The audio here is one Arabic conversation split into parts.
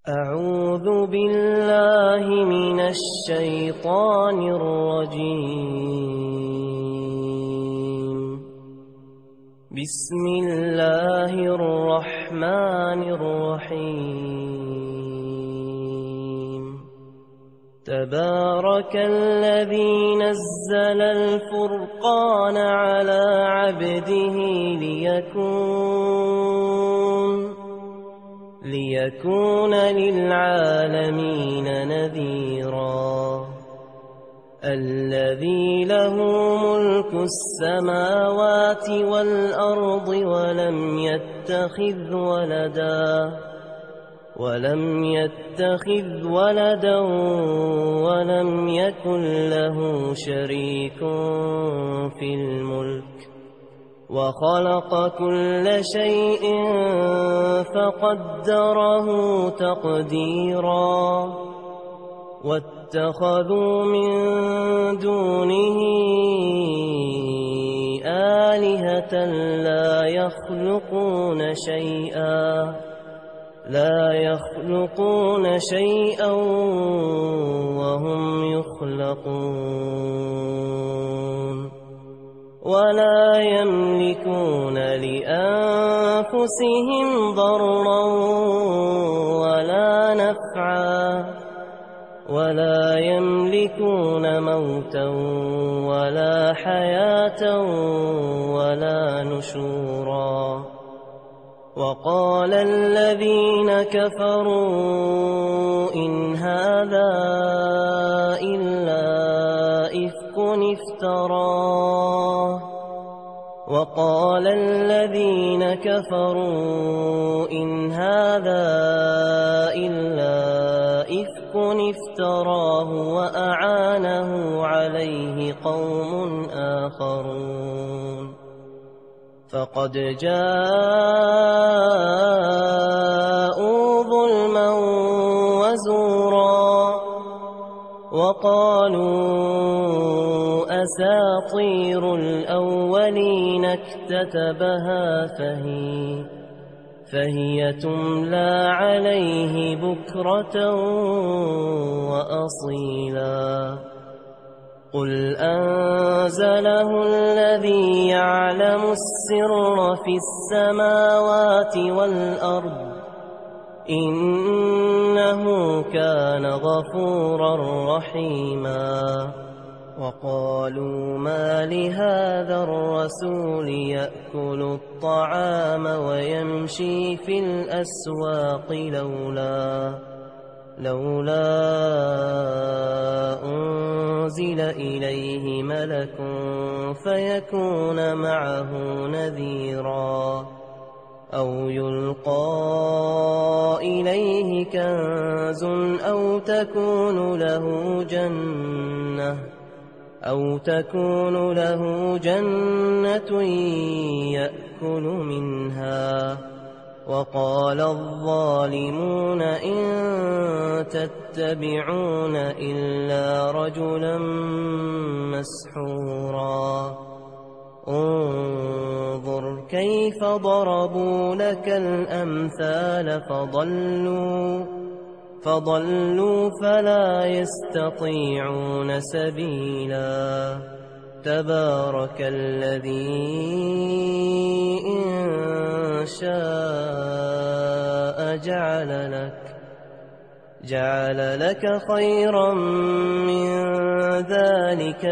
أعوذ بالله من الشيطان الرجيم. بسم الله الرحمن الرحيم. تبارك الذي نزل الفرقان على عبده ليكون للعالمين نذيرا. الذي له ملك السماوات والأرض ولم يتخذ ولدا ولم يكن له شريك في الملك وخلق كل شيء فقدره تقديرا. واتخذوا من دونه آلهة لا يخلقون شيئا وهم يخلقون ولا يملكون لأنفسهم ضرا ولا نفعا ولا يملكون موتا ولا حياة ولا نشورا. وقال الذين كفروا إن هذا إلا إفك افتراه. وقال الذين كفروا إن هذا إلا إفك افتراه وأعانه عليه قوم آخرون فقد جاءوا ظلما وزورا. وقالوا أساطير الأولين اكتتبها فهي تملى عليه بكرة وأصيلا. قل أنزله الذي يعلم السر في السماوات والأرض إنه كان غفورا رحيما. وقالوا ما لهذا الرسول يأكل الطعام ويمشي في الأسواق لولا أنزل إليه ملك فيكون معه نذيرا أو يلقى إليه كنز أو تكون له جنة يأكل منها. وقال الظالمون إن تتبعون إلا رجلا مسحورا. انظر كيف ضربوا لك الأمثال فضلوا فلا يستطيعون سبيلا. تبارك الذي إن شاء جعل لك خيرا من ذلك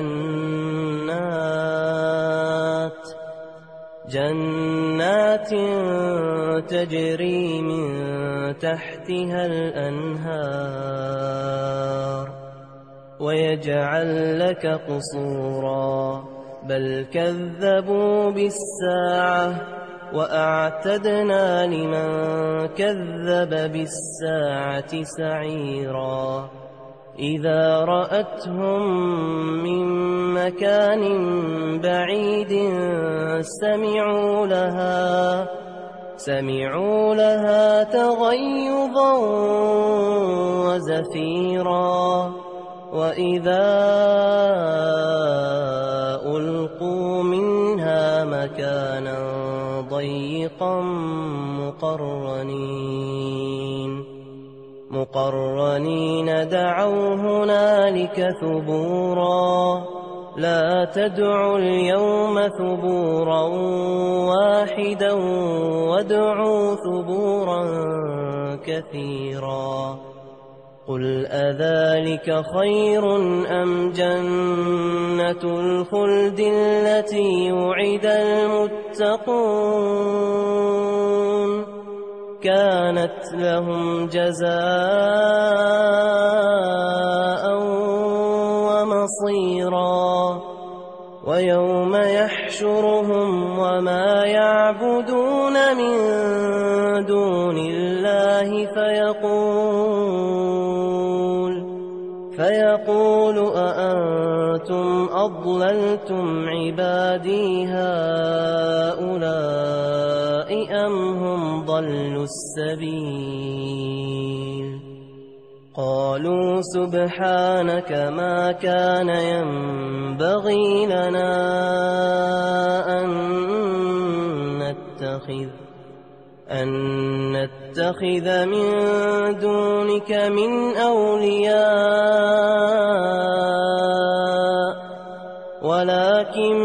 جنات تجري من تحتها الأنهار ويجعل لك قصورا. بل كذبوا بالساعة وأعتدنا لمن كذب بالساعة سعيرا. إذا رأتهم من مكان بعيد سمعوا لها تغيظا وزفيرا. وإذا ألقوا منها مكانا ضيقا مقرنين مقرنين دعوا هنالك ثبورا لا تدعوا اليوم ثبورا واحدا وادعوا ثبورا كثيرا قل أذلك خير أم جنة الخلد التي وعد المتقون كانت لهم جزاء ومصيرا ويوم يحشرهم وما يعبدون من دون الله فيقول أأنتم أضللتم عبادي هؤلاء أم هم ضلوا السبيل قالوا سبحانك ما كان ينبغي لنا أن نتخذ من دونك من أولياء ولكن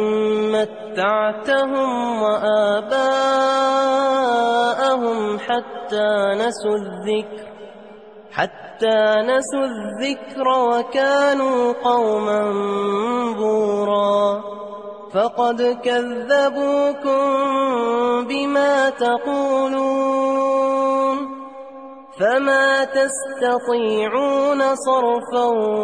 متعتهم وآباءهم حتى نسوا الذكر وكانوا قوما بورا فقد كذبوكم بما تقولون فما تستطيعون صرفا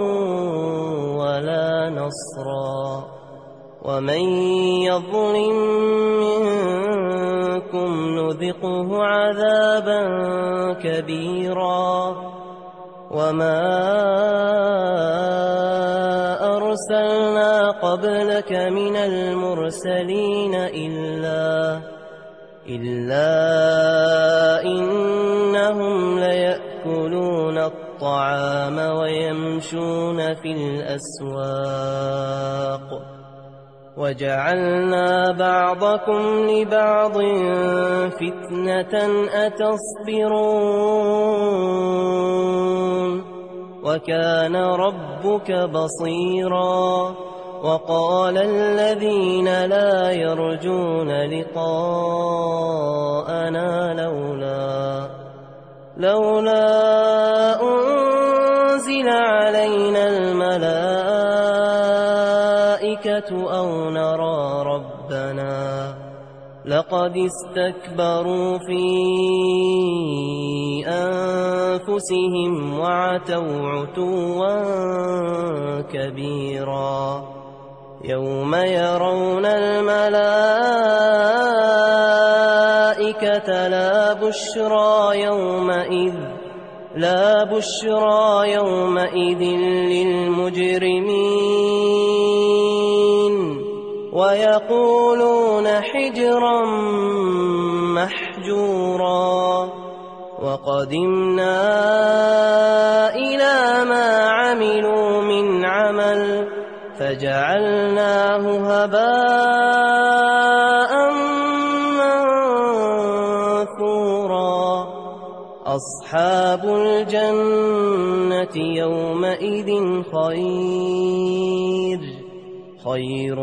ولا نصرا ومن يظلم منكم نذقه عذابا كبيرا وما أرسلنا قبلك من المرسلين إلا إنهم ليأكلون الطعام ويمشون في الأسواق وجعلنا بعضكم لبعض فتنة أتصبرون وكان ربك بصيرا وقال الذين لا يرجون لقاءنا لولا أنزل علينا الملائكة أو نرى ربنا لقد استكبروا في أنفسهم وعتوا عتوا كبيرا يوم يرون الملائكة لا بشرى يومئذ للمجرمين ويقولون حجرا محجورا وقدمنا إلى ما عملوا من عمل فجعلناه هباء منثورا أصحاب الجنة يومئذ خير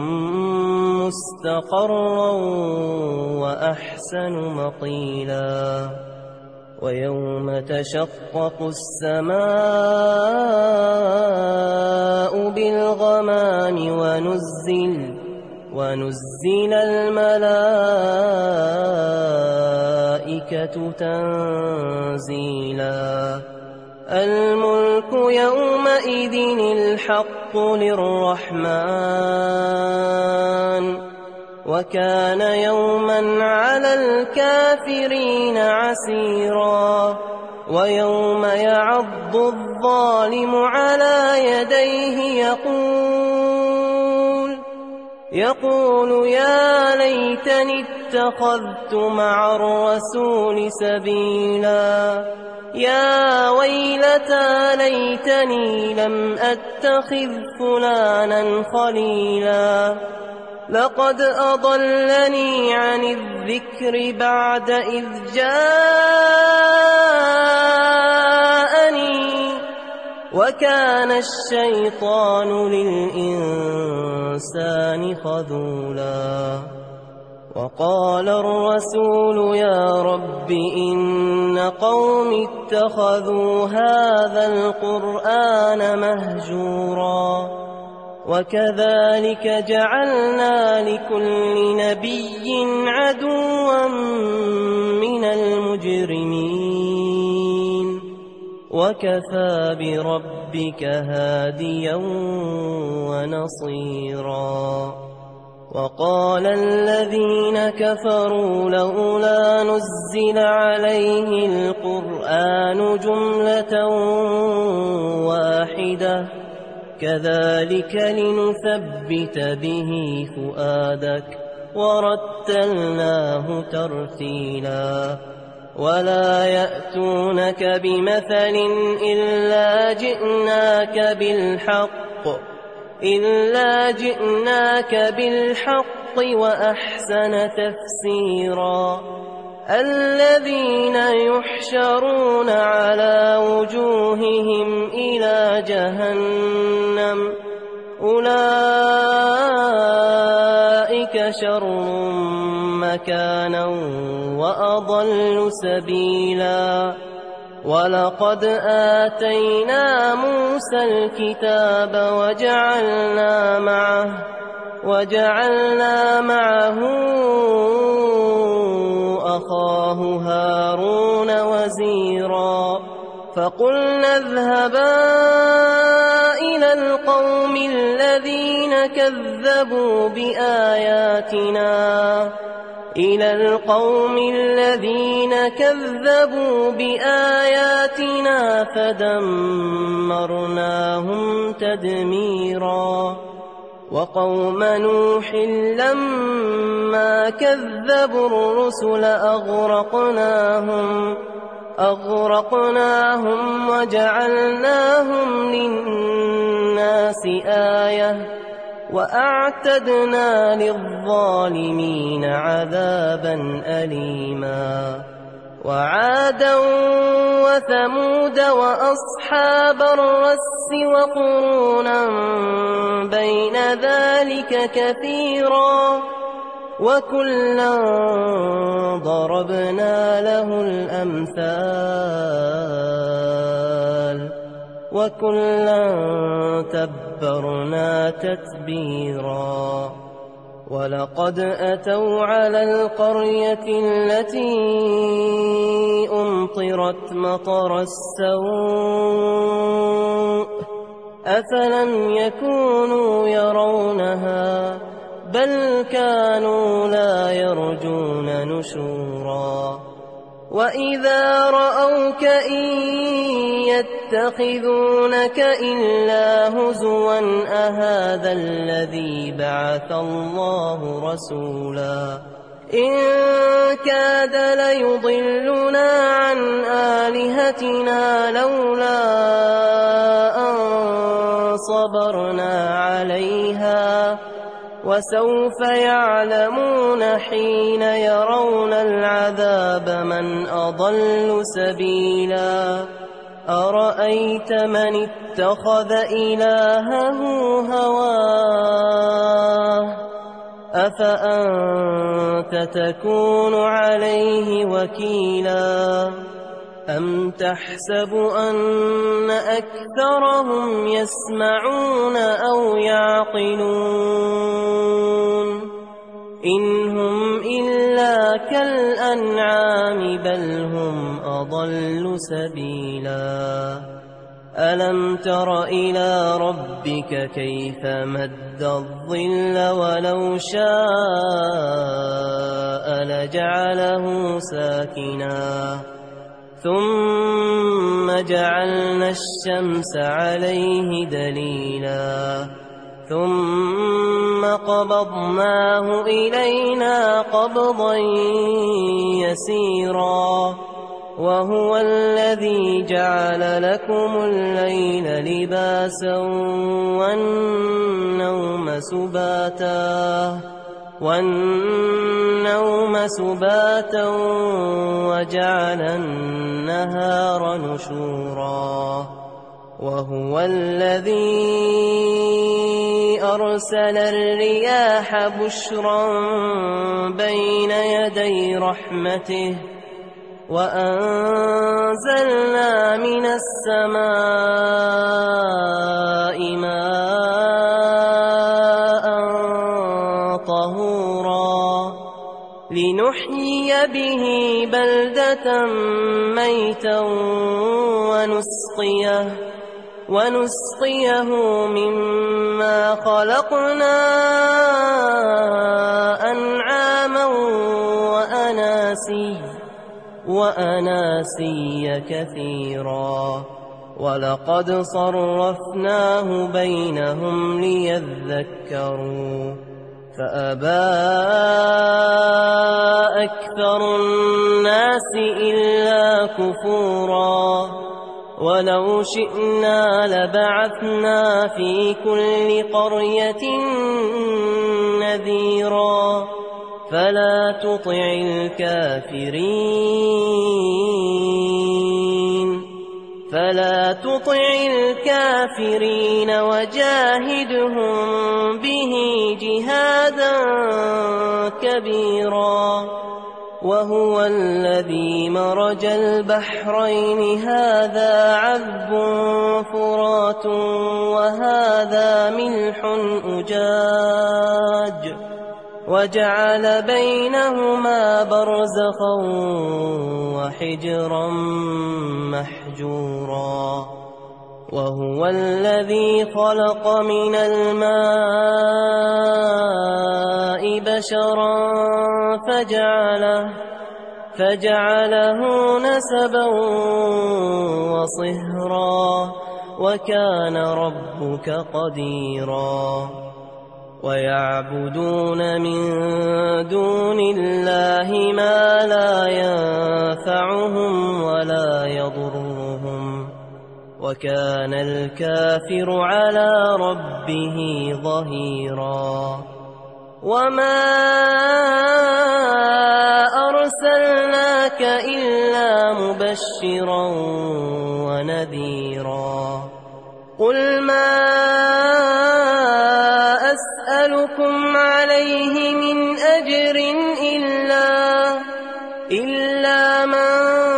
مستقرا وأحسن مقيلا ويوم تشقق السماء بالغمام ونزل الملائكة تنزيلا الملك يومئذ الحق للرحمن وكان يوما على الكافرين عسيرا ويوم يعض الظالم على يديه يقول يا ليتني اتخذت مع الرسول سبيلا يا ويلتى ليتني لم أتخذ فلانا خليلا لقد أضلني عن الذكر بعد إذ جاءني وكان الشيطان للإنسان خذولا وقال الرسول يا رب إن قوم اتخذوا هذا القرآن مهجورا وكذلك جعلنا لكل نبي عدوا من المجرمين وكفى بربك هاديا ونصيرا وقال الذين كفروا لولا نزل عليه القرآن جملة واحدة كذلك لنثبت به فؤادك ورتلناه ترتيلا ولا يأتونك بمثل إلا جئناك بالحق وأحسن تفسيرا الذين يحشرون على وجوههم إلى جهنم أولئك شر مكانا وأضل سبيلا ولقد آتينا موسى الكتاب وجعلنا معه أخاه هارون وزيرا فقلنا اذهبا إلى القوم الذين كذبوا بآياتنا فدمرناهم تدميرا وقوم نوح لما كذبوا الرسل أغرقناهم وجعلناهم للناس آية وأعتدنا للظالمين عذابا أليما وعادا وثمود وأصحاب الرس وقرونا بين ذلك كثيرا وكلا ضربنا له الأمثال وكلا تبرنا تتبيرا ولقد أتوا على القرية التي أمطرت مطر السوء أفلم يكونوا يرونها بل كانوا لا يرجون نشورا وإذا رأوك إن يتخذونك إلا هزوا أهذا الذي بعث الله رسولا إن كاد ليضلنا عن آلهتنا لولا أن صبرنا عليها وسوف يعلمون حين يرون العذاب من أضل سبيلا أرأيت من اتخذ إلهه هواه أفأنت تكون عليه وكيلا أم تحسب أن أكثرهم يسمعون أو يعقلون إن هم إلا كالأنعام بل هم أضل سبيلا ألم تر إلى ربك كيف مد الظل ولو شاء لجعله ساكنا ثم جعلنا الشمس عليه دليلا ثم قبضناه إلينا قبضا يسيرا وهو الذي جعل لكم الليل لباسا والنوم سباتا وجعل النهار نشورا وهو الذي أرسل الرياح بشرا بين يدي رحمته وأنزلنا من السماء ماء طهورا لنحيي به بلدة ميتا ونسقيه مما خلقنا أنعاما وأناسيا كثيرا ولقد صرفناه بينهم ليذكروا فأبى أكثر الناس إلا كفورا ولو شئنا لبعثنا في كل قرية نذيرا فلا تطع الكافرين وجاهدهم به جهادا كبيرا وهو الذي مرج البحرين هذا عذب فرات وهذا ملح أجاج وجعل بينهما برزخا وحجرا محجورا وهو الذي خلق من الماء بشرا فجعله نسبا وصهرا وكان ربك قديرا ويعبدون من دون الله ما لا ينفعهم ولا يضرهم وكان الكافر على ربه ظهيرا وما أرسلناك إلا مبشرا ونذيرا قل ما أسألكم عليه من أجر إلا من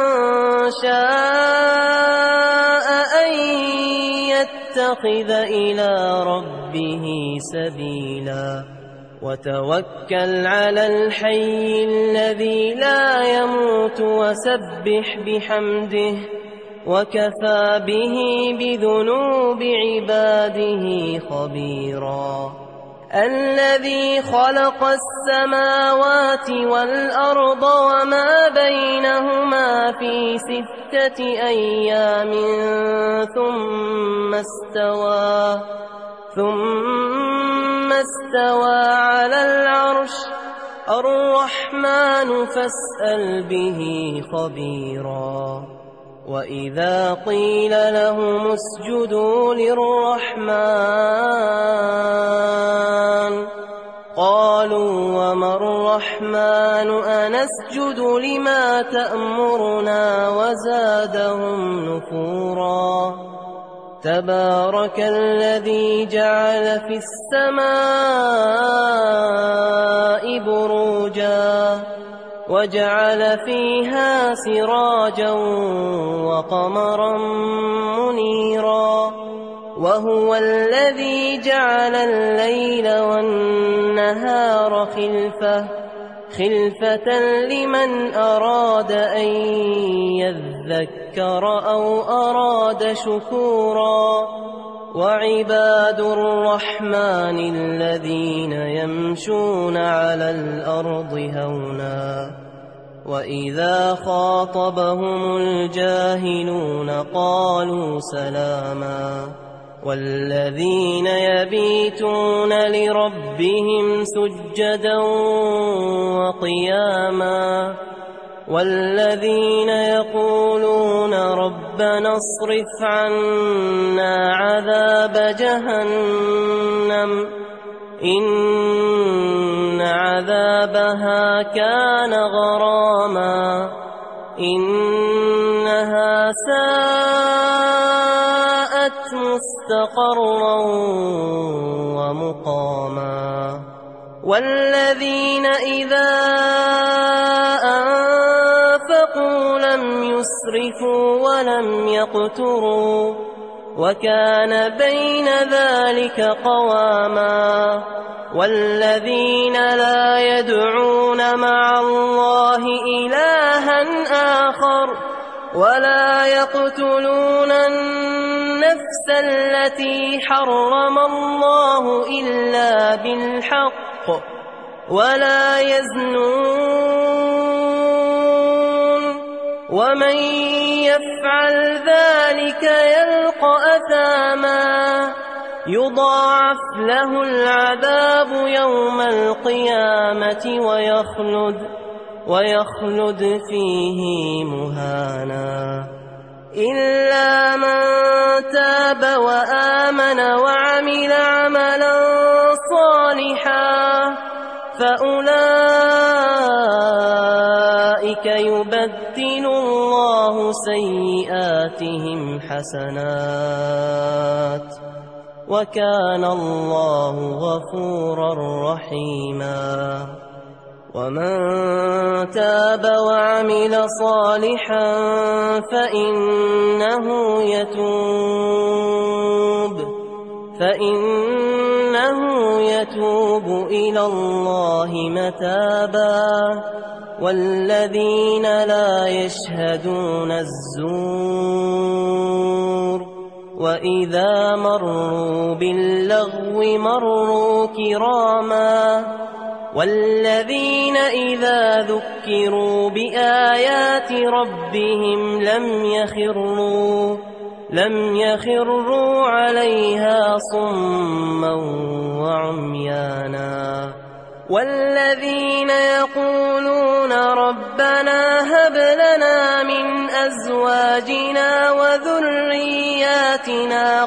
شاء أن يتخذ إلى ربه سبيلا وتوكل على الحي الذي لا يموت وسبح بحمده وكفى به بذنوب عباده خبيرا الذي خلق السماوات والأرض وما بينهما في 6 أيام ثم استوى على العرش الرحمن فاسأل به خبيرا وإذا قيل لهم اسجدوا للرحمن قالوا وما الرحمن أنسجد لما تأمرنا وزادهم نفورا تبارك الذي جعل في السماء بروجا وجعل فيها سراجا وقمرا منيرا وهو الذي جعل الليل والنهار خلفة لمن أراد أن يذكر أو أراد شكورا وعباد الرحمن الذين يمشون على الأرض هونا وإذا خاطبهم الجاهلون قالوا سلاما والذين يبيتون لربهم سجدا وقياما والذين يقولون ربنا اصرف عنا عذاب جهنم إن عذابها كان غراما إنها ساءت حسنت مستقرا ومقاما والذين إذا أنفقوا لم يسرفوا ولم يقتروا وكان بين ذلك قواما والذين لا يدعون مع الله إلها آخر ولا يقتلون النفس التي حرم الله إلا بالحق ولا يزنون ومن يفعل ذلك يلقى أثاما يضاعف له العذاب يوم القيامة ويخلد فيه مهانا إلا من تاب وآمن وعمل عملا صالحا فأولئك يبدل الله سيئاتهم حسنات وكان الله غفورا رحيما ومن تاب وعمل صالحا فإنه يتوب إلى الله متابا والذين لا يشهدون الزور وإذا مروا باللغو مروا كراما والذين إذا ذكروا بآيات ربهم لم يخروا عليها صما وعميانا والذين يقولون ربنا هب لنا من أزواجنا وذرياتنا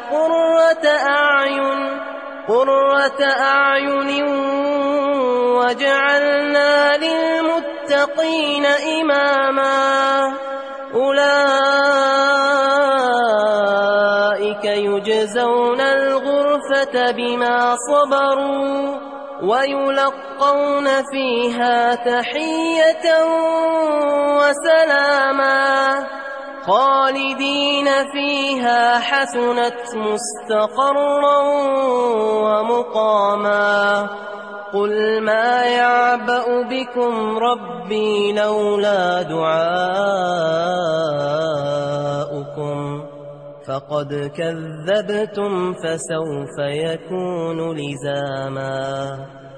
قرة أعين وجعلنا للمتقين إماما أولئك يجزون الغرفة بما صبروا ويلقون فيها تحية وسلاما خالدين فيها حسنت مستقرا ومقاما قل ما يعبأ بكم ربي لولا دعاؤكم فقد كذبتم فسوف يكون لزاما